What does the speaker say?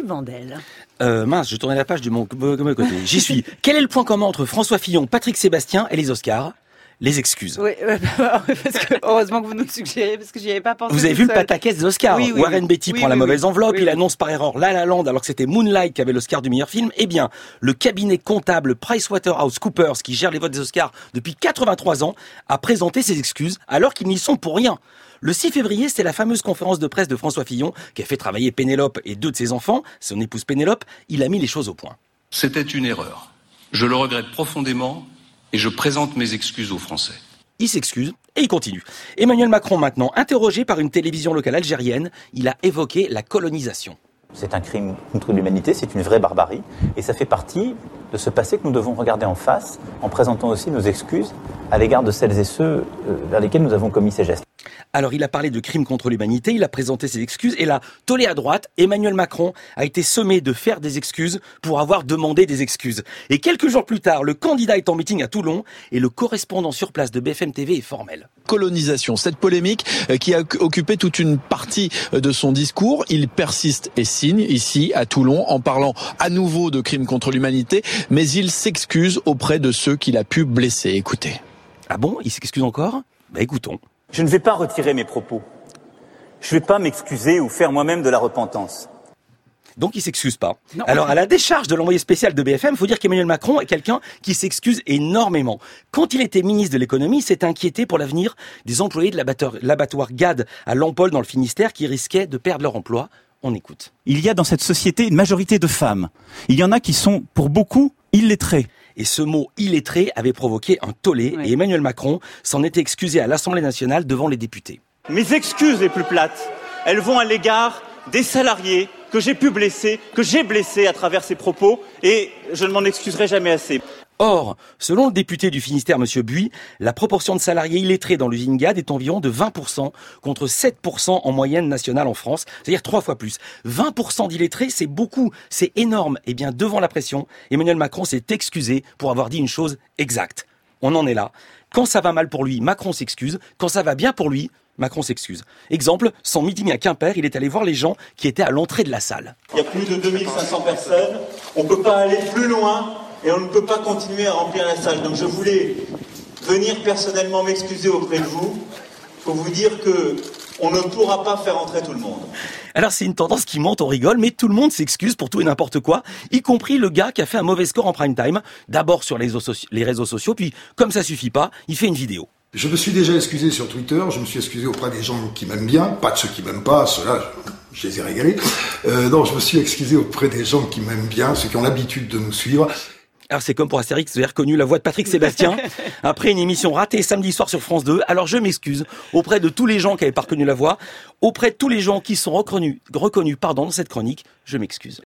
Philippe Vandel. Mince, je tournais la page du mon côté. J'y suis. Quel est le point commun entre François Fillon, Patrick Sébastien et les Oscars ? Les excuses. Oui, parce que heureusement que vous nous le suggérez, parce que j'y avais pas pensé. Vous avez vu le pataquès des Oscars. Oui, Warren Beatty prend la mauvaise enveloppe, il oui. annonce par erreur La La Land alors que c'était Moonlight qui avait l'Oscar du meilleur film. Eh bien, le cabinet comptable PricewaterhouseCoopers, qui gère les votes des Oscars depuis 83 ans, a présenté ses excuses alors qu'ils n'y sont pour rien. Le 6 février, c'était la fameuse conférence de presse de François Fillon qui a fait travailler Pénélope et 2 de ses enfants, son épouse Pénélope. Il a mis les choses au point. C'était une erreur. Je le regrette profondément et je présente mes excuses aux Français. Il s'excuse et il continue. Emmanuel Macron maintenant, interrogé par une télévision locale algérienne, il a évoqué la colonisation. C'est un crime contre l'humanité, c'est une vraie barbarie. Et ça fait partie de ce passé que nous devons regarder en face, en présentant aussi nos excuses à l'égard de celles et ceux vers lesquels nous avons commis ces gestes. Alors il a parlé de crimes contre l'humanité, il a présenté ses excuses, et là, tollé à droite, Emmanuel Macron a été sommé de faire des excuses pour avoir demandé des excuses. Et quelques jours plus tard, le candidat est en meeting à Toulon, et le correspondant sur place de BFM TV est formel. Colonisation, cette polémique qui a occupé toute une partie de son discours, il persiste et signe ici à Toulon en parlant à nouveau de crimes contre l'humanité, mais il s'excuse auprès de ceux qu'il a pu blesser. Écoutez. Ah bon, il s'excuse encore ? Écoutons. Je ne vais pas retirer mes propos. Je ne vais pas m'excuser ou faire moi-même de la repentance. Donc il s'excuse pas. Non. Alors à la décharge de l'envoyé spécial de BFM, il faut dire qu'Emmanuel Macron est quelqu'un qui s'excuse énormément. Quand il était ministre de l'économie, il s'est inquiété pour l'avenir des employés de l'abattoir GAD à Lampol dans le Finistère qui risquaient de perdre leur emploi. On écoute. Il y a dans cette société une majorité de femmes. Il y en a qui sont, pour beaucoup, illettrées. Et ce mot illettré avait provoqué un tollé, et Emmanuel Macron s'en était excusé à l'Assemblée nationale devant les députés. Mes excuses les plus plates, elles vont à l'égard des salariés que j'ai pu blesser, que j'ai blessés à travers ces propos, et je ne m'en excuserai jamais assez. Or, selon le député du Finistère, M. Buis, la proportion de salariés illettrés dans l'usine GAD est environ de 20%, contre 7% en moyenne nationale en France, c'est-à-dire 3 fois plus. 20% d'illettrés, c'est beaucoup, c'est énorme. Eh bien, devant la pression, Emmanuel Macron s'est excusé pour avoir dit une chose exacte. On en est là. Quand ça va mal pour lui, Macron s'excuse. Quand ça va bien pour lui, Macron s'excuse. Exemple, son meeting à Quimper, il est allé voir les gens qui étaient à l'entrée de la salle. Il y a plus de 2500 personnes, on ne peut pas aller plus loin et on ne peut pas continuer à remplir la salle. Donc je voulais venir personnellement m'excuser auprès de vous pour vous dire que on ne pourra pas faire entrer tout le monde. Alors c'est une tendance qui monte, on rigole, mais tout le monde s'excuse pour tout et n'importe quoi, y compris le gars qui a fait un mauvais score en prime time, d'abord sur les réseaux sociaux, puis comme ça suffit pas, il fait une vidéo. Je me suis déjà excusé sur Twitter, je me suis excusé auprès des gens qui m'aiment bien, pas de ceux qui m'aiment pas, ceux-là, je les ai régalés. Non, je me suis excusé auprès des gens qui m'aiment bien, ceux qui ont l'habitude de nous suivre. Alors c'est comme pour Astérix, vous avez reconnu la voix de Patrick Sébastien après une émission ratée samedi soir sur France 2. Alors je m'excuse auprès de tous les gens qui n'avaient pas reconnu la voix, auprès de tous les gens qui sont reconnus dans cette chronique, je m'excuse.